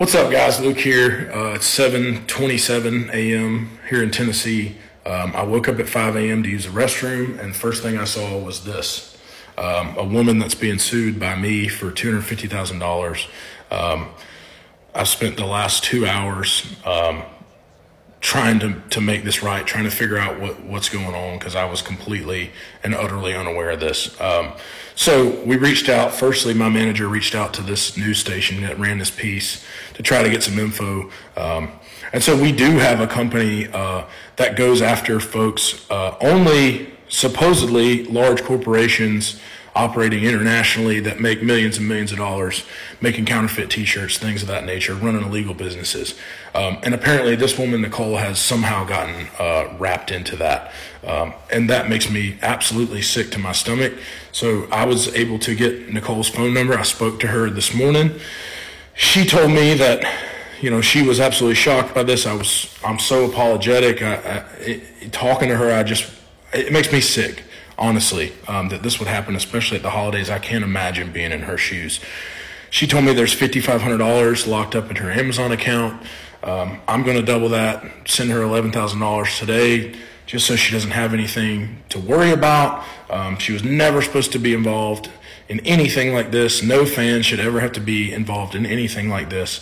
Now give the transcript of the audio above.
What's up, guys? Luke here. It's 7:27 a.m. here in Tennessee. I woke up at 5 a.m. to use the restroom, and the first thing I saw was this. A woman that's being sued by me for $250,000. I've spent the last 2 hours trying to make this right, trying to figure out what's going on, because I was completely and utterly unaware of this. So we reached out. Firstly, my manager reached out to this news station that ran this piece to try to get some info. And so we do have a company that goes after folks, only supposedly large corporations operating internationally that make millions and millions of dollars, making counterfeit T-shirts, things of that nature, running illegal businesses. And apparently this woman, Nicole, has somehow gotten wrapped into that. And that makes me absolutely sick to my stomach. So I was able to get Nicole's phone number. I spoke to her this morning. She told me that, she was absolutely shocked by this. I'm so apologetic. Talking to her, it makes me sick. Honestly, that this would happen, especially at the holidays. I can't imagine being in her shoes. She told me there's $5,500 locked up in her Amazon account. I'm going to double that, send her $11,000 today, just so she doesn't have anything to worry about. She was never supposed to be involved in anything like this. No fan should ever have to be involved in anything like this.